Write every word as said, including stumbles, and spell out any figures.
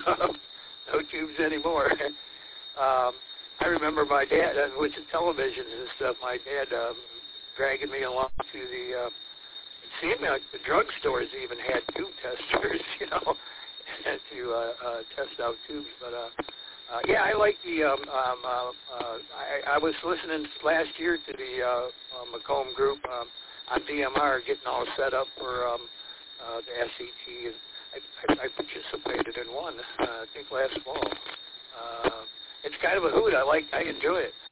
um, no tubes anymore. um, I remember my dad, uh, with the televisions and stuff, my dad um, dragging me along to the, uh, it seemed like the drugstores even had tube testers, you know, to uh, uh, test out tubes. But, uh, uh, yeah, I like the, um, um, uh, uh, I, I was listening last year to the uh, uh, Macomb group um, on D M R getting all set up for um, uh, the S E T. I, I, I participated in one, uh, I think last fall. Uh, it's kind of a hoot. I like, I enjoy it.